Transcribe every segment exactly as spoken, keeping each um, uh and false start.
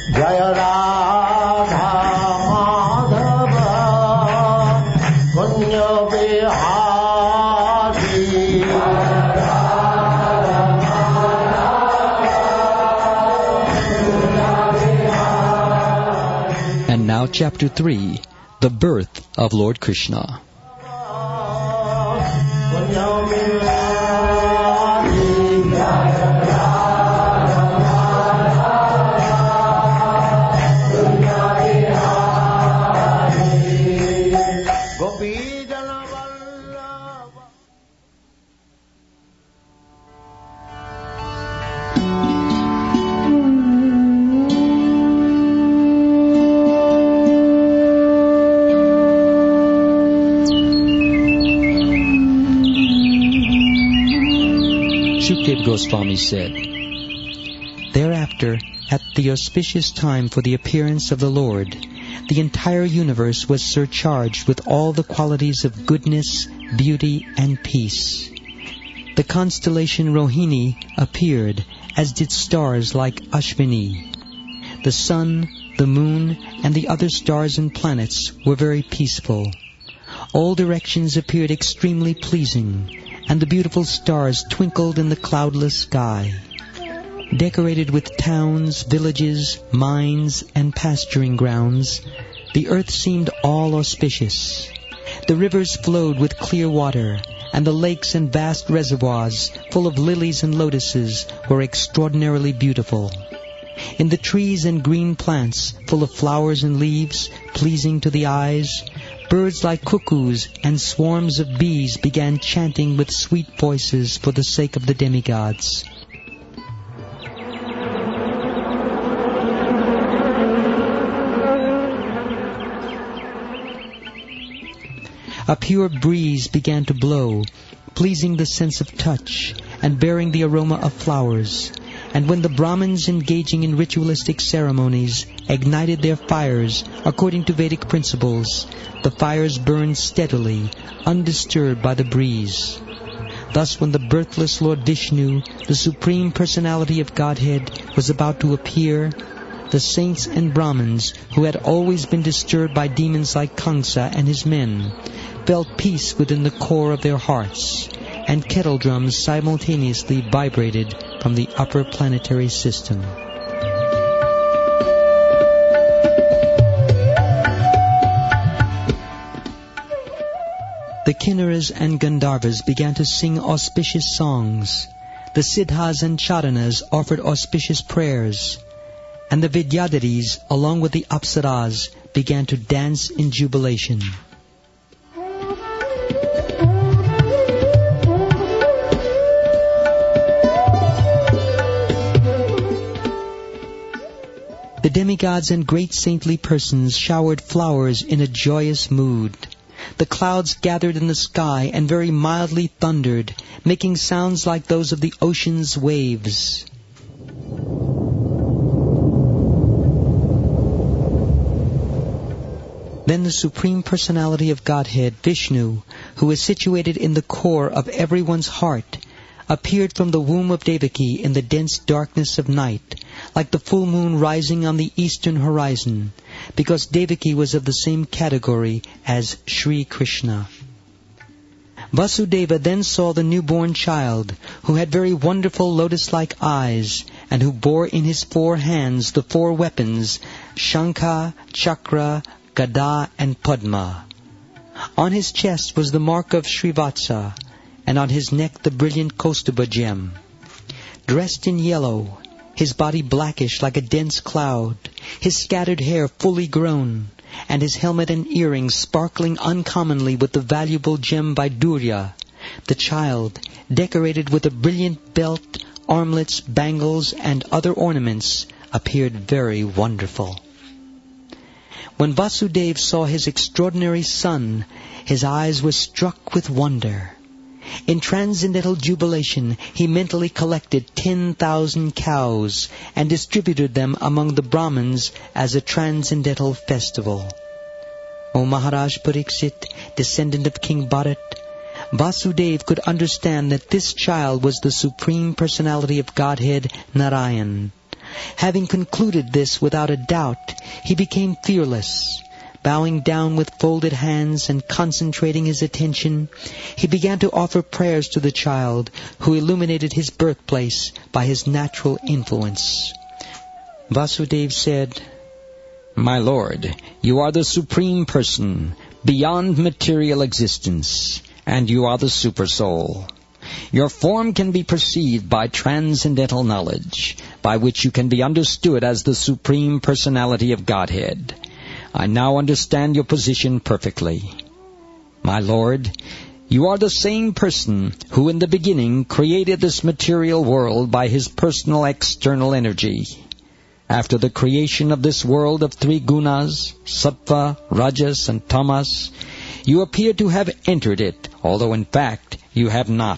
Jaya Radha Madhava Kunya Vihari. And now chapter three, the birth of Lord Krishna. Shukdev Goswami said, Thereafter, at the auspicious time for the appearance of the Lord, the entire universe was surcharged with all the qualities of goodness, beauty, and peace. The constellation Rohini appeared, as did stars like Ashvini. The sun, the moon, and the other stars and planets were very peaceful. All directions appeared extremely pleasing, and the beautiful stars twinkled in the cloudless sky. Decorated with towns, villages, mines, and pasturing grounds, the earth seemed all auspicious. The rivers flowed with clear water, and the lakes and vast reservoirs, full of lilies and lotuses, were extraordinarily beautiful. In the trees and green plants, full of flowers and leaves, pleasing to the eyes, birds like cuckoos and swarms of bees began chanting with sweet voices for the sake of the demigods. A pure breeze began to blow, pleasing the sense of touch and bearing the aroma of flowers. And when the Brahmins engaging in ritualistic ceremonies ignited their fires according to Vedic principles, the fires burned steadily, undisturbed by the breeze. Thus when the birthless Lord Vishnu, the Supreme Personality of Godhead, was about to appear, the saints and Brahmins, who had always been disturbed by demons like Kamsa and his men, felt peace within the core of their hearts, and kettle drums simultaneously vibrated from the upper planetary system. The Kinnaras and Gandharvas began to sing auspicious songs. The Siddhas and Charanas offered auspicious prayers, and the Vidyadharis, along with the Apsaras, began to dance in jubilation. The demigods and great saintly persons showered flowers in a joyous mood. The clouds gathered in the sky and very mildly thundered, making sounds like those of the ocean's waves. Then the Supreme Personality of Godhead, Vishnu, who is situated in the core of everyone's heart, appeared from the womb of Devaki in the dense darkness of night, like the full moon rising on the eastern horizon, because Devaki was of the same category as Sri Krishna. Vasudeva then saw the newborn child, who had very wonderful lotus-like eyes, and who bore in his four hands the four weapons, Shankha, Chakra, Gada, and Padma. On his chest was the mark of Srivatsa, and on his neck the brilliant Kaustubha gem. Dressed in yellow, his body blackish like a dense cloud, his scattered hair fully grown, and his helmet and earrings sparkling uncommonly with the valuable gem Vaidurya, the child, decorated with a brilliant belt, armlets, bangles, and other ornaments, appeared very wonderful. When Vasudeva saw his extraordinary son, his eyes were struck with wonder. In transcendental jubilation, he mentally collected ten thousand cows and distributed them among the Brahmins as a transcendental festival. O Maharaj Pariksit, descendant of King Bharat, Vasudeva could understand that this child was the Supreme Personality of Godhead, Narayan, Having concluded this without a doubt, he became fearless. Bowing down with folded hands and concentrating his attention, he began to offer prayers to the child who illuminated his birthplace by his natural influence. Vasudeva said, "My Lord, you are the Supreme Person, beyond material existence, and you are the Supersoul. Your form can be perceived by transcendental knowledge, by which you can be understood as the Supreme Personality of Godhead. I now understand your position perfectly. My Lord, you are the same person who in the beginning created this material world by his personal external energy. After the creation of this world of three gunas, sattva, rajas, and tamas, you appear to have entered it, although in fact you have not.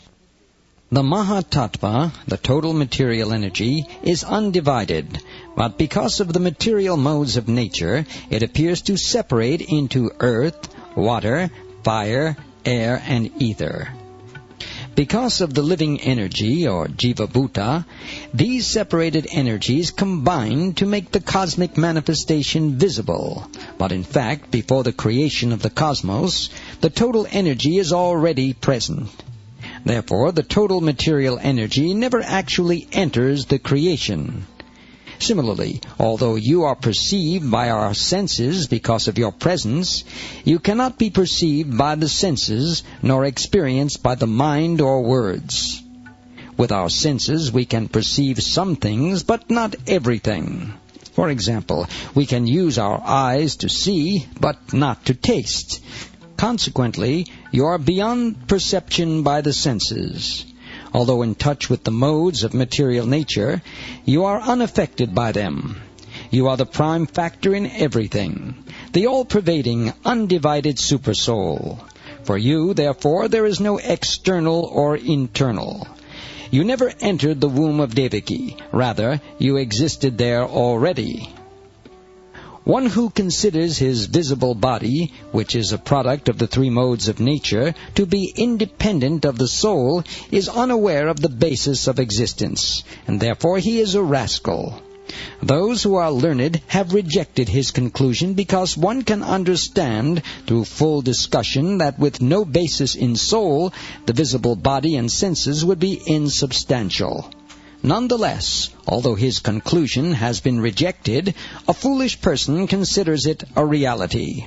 The Mahatattva, the total material energy, is undivided, but because of the material modes of nature, it appears to separate into earth, water, fire, air, and ether. Because of the living energy, or Jiva Bhuta, these separated energies combine to make the cosmic manifestation visible. But in fact, before the creation of the cosmos, the total energy is already present. Therefore, the total material energy never actually enters the creation. Similarly, although you are perceived by our senses because of your presence, you cannot be perceived by the senses nor experienced by the mind or words. With our senses, we can perceive some things, but not everything. For example, we can use our eyes to see, but not to taste. Consequently, you are beyond perception by the senses. Although in touch with the modes of material nature, you are unaffected by them. You are the prime factor in everything, the all-pervading, undivided Supersoul. For you, therefore, there is no external or internal. You never entered the womb of Devaki. Rather, you existed there already. One who considers his visible body, which is a product of the three modes of nature, to be independent of the soul, is unaware of the basis of existence, and therefore he is a rascal. Those who are learned have rejected his conclusion because one can understand through full discussion that with no basis in soul, the visible body and senses would be insubstantial. Nonetheless, although his conclusion has been rejected, a foolish person considers it a reality.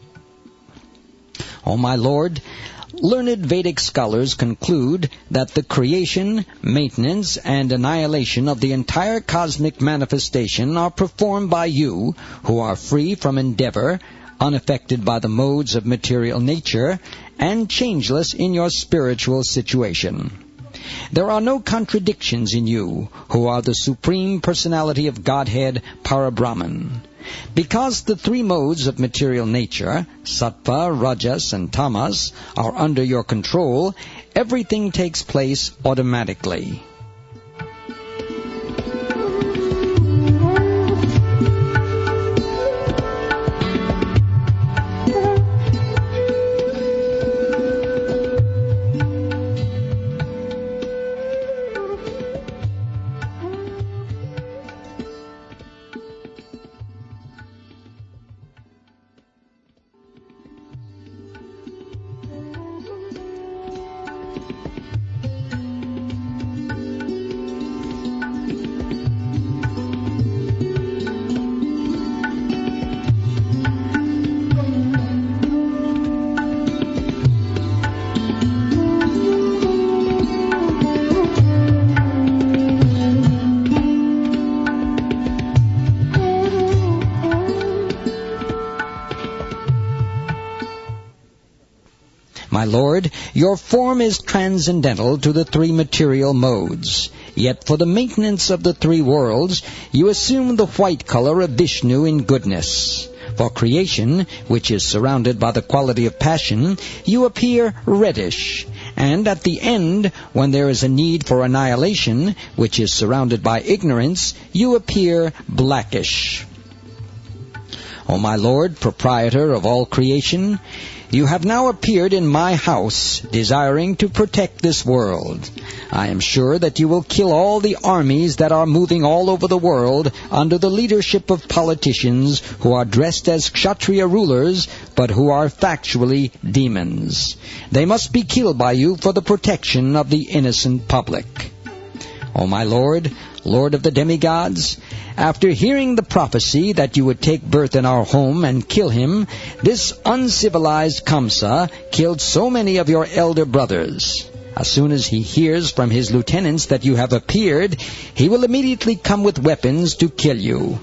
O my Lord, learned Vedic scholars conclude that the creation, maintenance, and annihilation of the entire cosmic manifestation are performed by you, who are free from endeavor, unaffected by the modes of material nature, and changeless in your spiritual situation. There are no contradictions in you, who are the Supreme Personality of Godhead, Parabrahman. Because the three modes of material nature, sattva, rajas, and tamas, are under your control, everything takes place automatically. My Lord, your form is transcendental to the three material modes. Yet for the maintenance of the three worlds, you assume the white color of Vishnu in goodness. For creation, which is surrounded by the quality of passion, you appear reddish. And at the end, when there is a need for annihilation, which is surrounded by ignorance, you appear blackish. O my Lord, proprietor of all creation, You have now appeared in my house, desiring to protect this world. I am sure that you will kill all the armies that are moving all over the world under the leadership of politicians who are dressed as Kshatriya rulers, but who are factually demons. They must be killed by you for the protection of the innocent public. O my Lord, Lord of the demigods, after hearing the prophecy that you would take birth in our home and kill him, this uncivilized Kamsa killed so many of your elder brothers. As soon as he hears from his lieutenants that you have appeared, he will immediately come with weapons to kill you.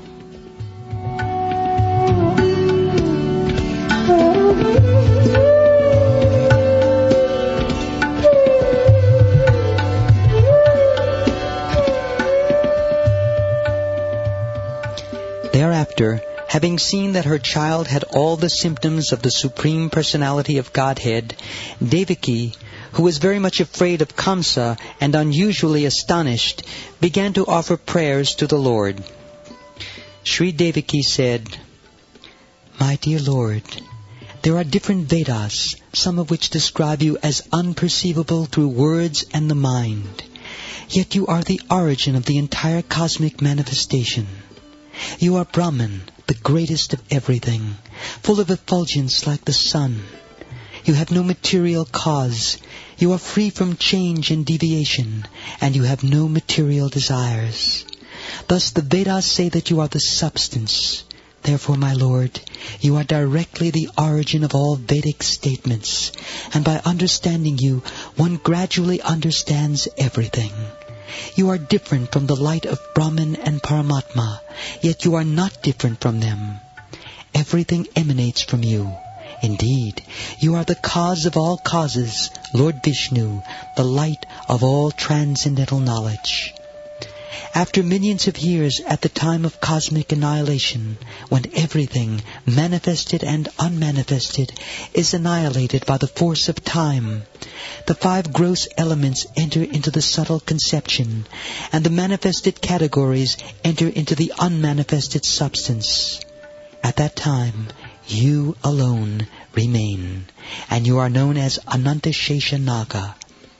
Thereafter, having seen that her child had all the symptoms of the Supreme Personality of Godhead, Devaki, who was very much afraid of Kamsa and unusually astonished, began to offer prayers to the Lord. Sri Devaki said, "My dear Lord, there are different Vedas, some of which describe you as unperceivable through words and the mind. Yet you are the origin of the entire cosmic manifestation. You are Brahman, the greatest of everything, full of effulgence like the sun. You have no material cause. You are free from change and deviation, and you have no material desires. Thus the Vedas say that you are the substance. Therefore, my Lord, you are directly the origin of all Vedic statements, and by understanding you, one gradually understands everything. You are different from the light of Brahman and Paramatma, yet you are not different from them. Everything emanates from you. Indeed, you are the cause of all causes, Lord Vishnu, the light of all transcendental knowledge. After millions of years at the time of cosmic annihilation, when everything, manifested and unmanifested, is annihilated by the force of time, the five gross elements enter into the subtle conception, and the manifested categories enter into the unmanifested substance. At that time, you alone remain, and you are known as Anantashesha Naga.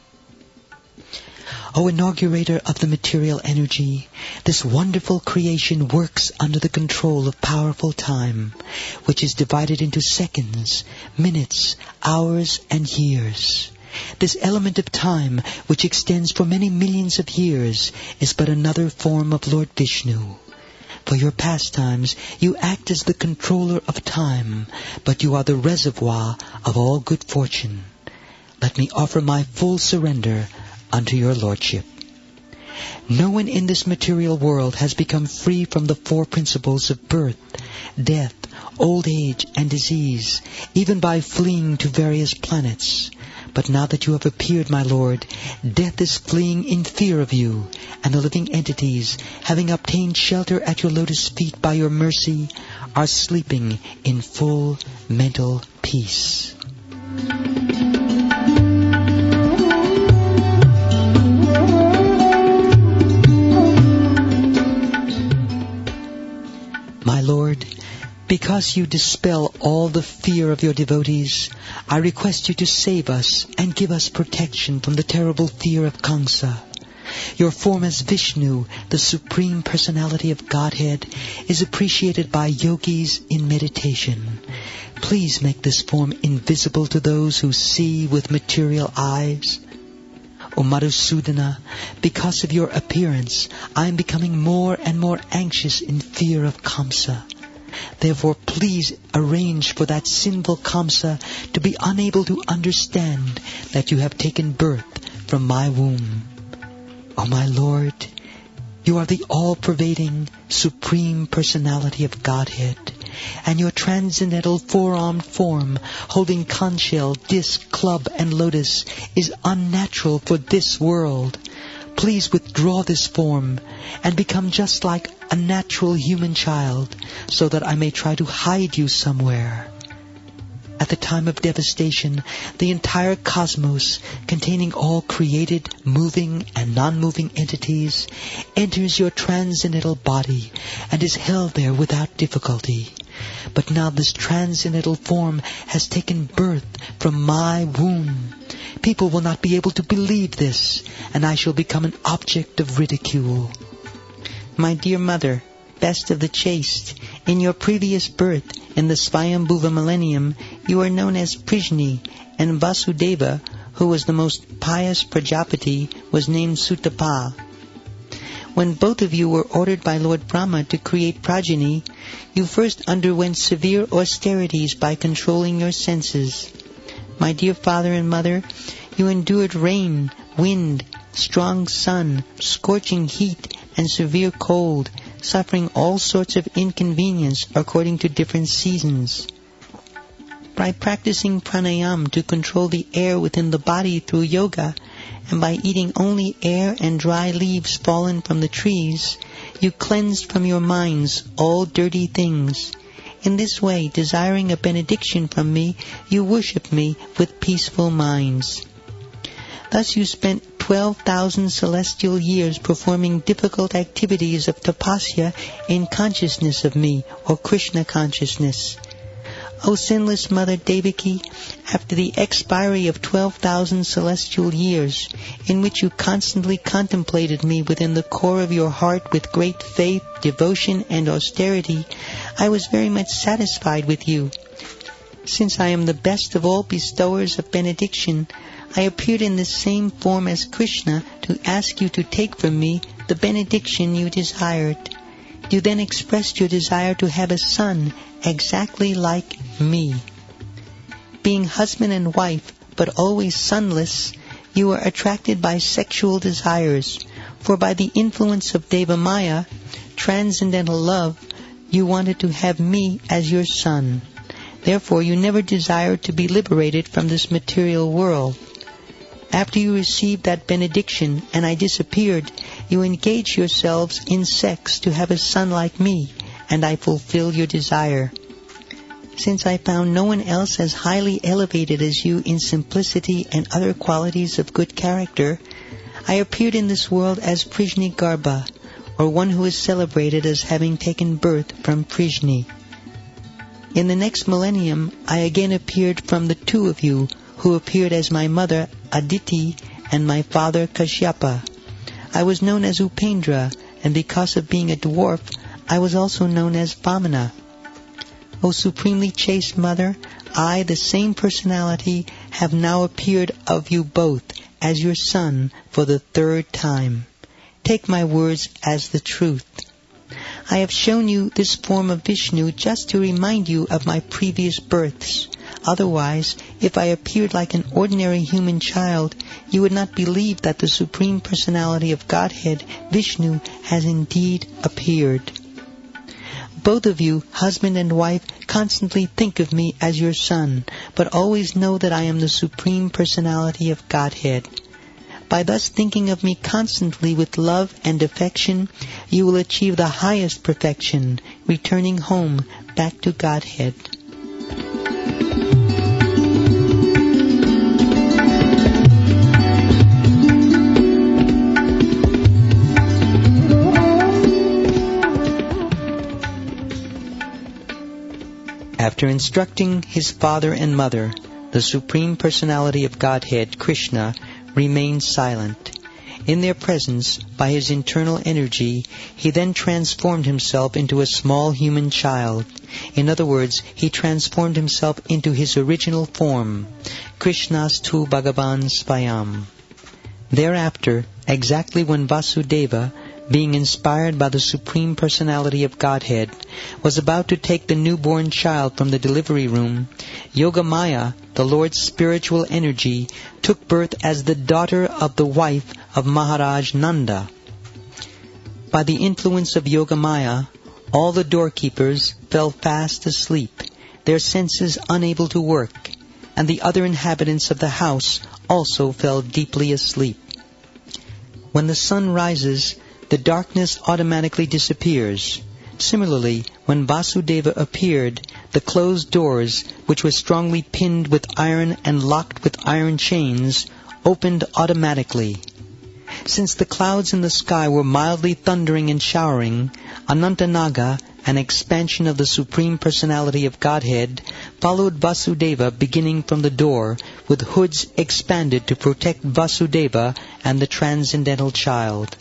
O inaugurator of the material energy, this wonderful creation works under the control of powerful time, which is divided into seconds, minutes, hours, and years. This element of time, which extends for many millions of years, is but another form of Lord Vishnu. For your pastimes, you act as the controller of time, but you are the reservoir of all good fortune. Let me offer my full surrender unto your lordship. No one in this material world has become free from the four principles of birth, death, old age, and disease, even by fleeing to various planets. But now that you have appeared, my Lord, death is fleeing in fear of you, and the living entities, having obtained shelter at your lotus feet by your mercy, are sleeping in full mental peace. My Lord, because you dispel all the fear of your devotees, I request you to save us and give us protection from the terrible fear of Kamsa. Your form as Vishnu, the Supreme Personality of Godhead, is appreciated by yogis in meditation. Please make this form invisible to those who see with material eyes. O Madhusudana, because of your appearance, I am becoming more and more anxious in fear of Kamsa. Therefore, please arrange for that sinful Kamsa to be unable to understand that you have taken birth from my womb. O my Lord, you are the all-pervading, Supreme Personality of Godhead, and your transcendental four-armed form, holding conch shell, disc, club, and lotus, is unnatural for this world. Please withdraw this form and become just like a natural human child, so that I may try to hide you somewhere. At the time of devastation, the entire cosmos, containing all created, moving, and non-moving entities, enters your transcendental body and is held there without difficulty. But now this transcendental form has taken birth from my womb. People will not be able to believe this, and I shall become an object of ridicule. My dear mother, best of the chaste, in your previous birth, in the Svayambhuva millennium, you are known as Prishni, and Vasudeva, who was the most pious Prajapati, was named Sutapa. When both of you were ordered by Lord Brahma to create progeny, you first underwent severe austerities by controlling your senses. My dear father and mother, you endured rain, wind, strong sun, scorching heat, and severe cold, suffering all sorts of inconvenience according to different seasons. By practicing pranayama to control the air within the body through yoga, and by eating only air and dry leaves fallen from the trees, you cleansed from your minds all dirty things. In this way, desiring a benediction from me, you worship me with peaceful minds. Thus you spent twelve thousand celestial years performing difficult activities of tapasya in consciousness of me, or Krishna consciousness. O sinless Mother Devaki, after the expiry of twelve thousand celestial years, in which you constantly contemplated me within the core of your heart with great faith, devotion, and austerity, I was very much satisfied with you. Since I am the best of all bestowers of benediction, I appeared in the same form as Krishna to ask you to take from me the benediction you desired. You then expressed your desire to have a son exactly like me. Being husband and wife, but always sonless, you were attracted by sexual desires, for by the influence of Devamaya, transcendental love, you wanted to have me as your son. Therefore you never desired to be liberated from this material world. After you received that benediction and I disappeared, you engaged yourselves in sex to have a son like me, and I fulfilled your desire. Since I found no one else as highly elevated as you in simplicity and other qualities of good character, I appeared in this world as Prishni Garbha, or one who is celebrated as having taken birth from Prishni. In the next millennium, I again appeared from the two of you, who appeared as my mother Aditi and my father Kashyapa. I was known as Upendra, and because of being a dwarf, I was also known as Vamana. O supremely chaste mother, I, the same personality, have now appeared of you both as your son for the third time. Take my words as the truth. I have shown you this form of Vishnu just to remind you of my previous births. Otherwise, if I appeared like an ordinary human child, you would not believe that the Supreme Personality of Godhead, Vishnu, has indeed appeared. Both of you, husband and wife, constantly think of me as your son, but always know that I am the Supreme Personality of Godhead. By thus thinking of me constantly with love and affection, you will achieve the highest perfection, returning home back to Godhead. After instructing his father and mother, the Supreme Personality of Godhead, Krishna, remained silent. In their presence, by his internal energy, he then transformed himself into a small human child. In other words, he transformed himself into his original form, Krishnastu Bhagavan Svayam. Thereafter, exactly when Vasudeva, being inspired by the Supreme Personality of Godhead, was about to take the newborn child from the delivery room, Yogamaya, the Lord's spiritual energy, took birth as the daughter of the wife of Maharaj Nanda. By the influence of Yogamaya, all the doorkeepers fell fast asleep, their senses unable to work, and the other inhabitants of the house also fell deeply asleep. When the sun rises, the darkness automatically disappears. Similarly, when Vasudeva appeared, the closed doors, which were strongly pinned with iron and locked with iron chains, opened automatically. Since the clouds in the sky were mildly thundering and showering, Anantanaga, an expansion of the Supreme Personality of Godhead, followed Vasudeva beginning from the door, with hoods expanded to protect Vasudeva and the Transcendental Child.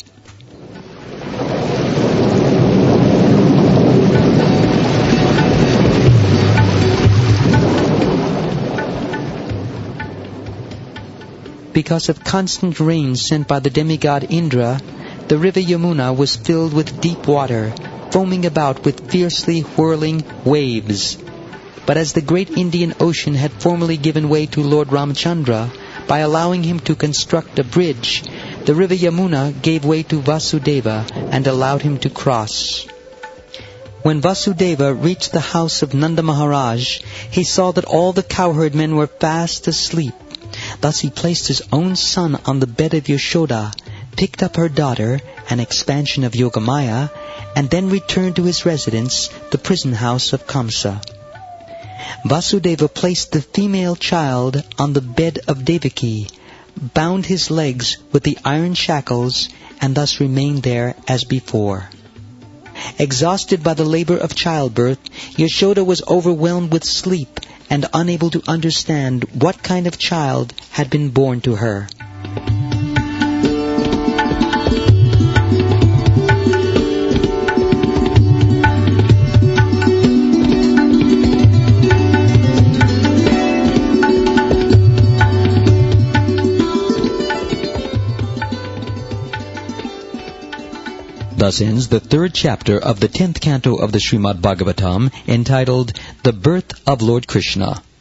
Because of constant rain sent by the demigod Indra, the river Yamuna was filled with deep water, foaming about with fiercely whirling waves. But as the great Indian Ocean had formerly given way to Lord Ramchandra, by allowing him to construct a bridge, the river Yamuna gave way to Vasudeva and allowed him to cross. When Vasudeva reached the house of Nanda Maharaj, he saw that all the cowherd men were fast asleep. Thus he placed his own son on the bed of Yashoda, picked up her daughter, an expansion of Yogamaya, and then returned to his residence, the prison house of Kamsa. Vasudeva placed the female child on the bed of Devaki, bound his legs with the iron shackles, and thus remained there as before. Exhausted by the labor of childbirth, Yashoda was overwhelmed with sleep and unable to understand what kind of child had been born to her. Thus ends the third chapter of the tenth canto of the Srimad Bhagavatam, entitled The Birth of Lord Krishna.